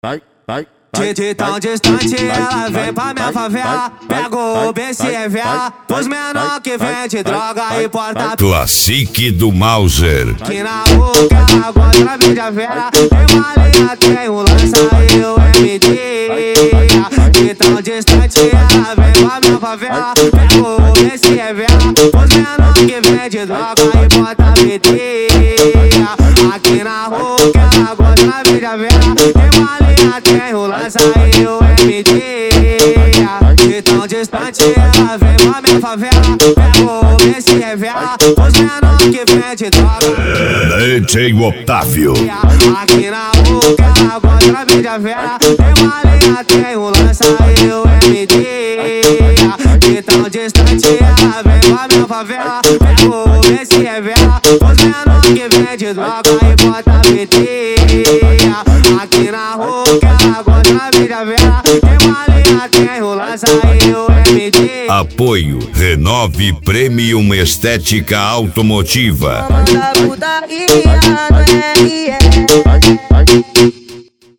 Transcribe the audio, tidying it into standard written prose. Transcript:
De tão distante ela vem pra minha favela. Pega o BCVA os menor que vende droga e porta Classique do Mauser. aqui na rua que ela gosta da mídia vera. Tem uma linha, tem um lança e o MD. De tão distante ela vem pra minha favela. Pega o BCVA os menor que vende droga e porta BD. Aqui na rua que ela gosta da mídia vera. Tem uma linha, tem um lança e o MD. De tão distante ela vem pra minha favela. Pega o BCVA os menor que vende droga. DJ Otávio. Aqui na rua que ela gosta da mídia vera. Tem uma linha, tem um lança e o MD. De tão distante ela vem pra minha favela. Pega o BCVA os menor que vende droga e bota BT. Aqui na rua que ela gosta da mídia vera. Tem uma linha, tem um lança e o MD. Apoio Renove Premium Estética Automotiva. Manda putaria no RE.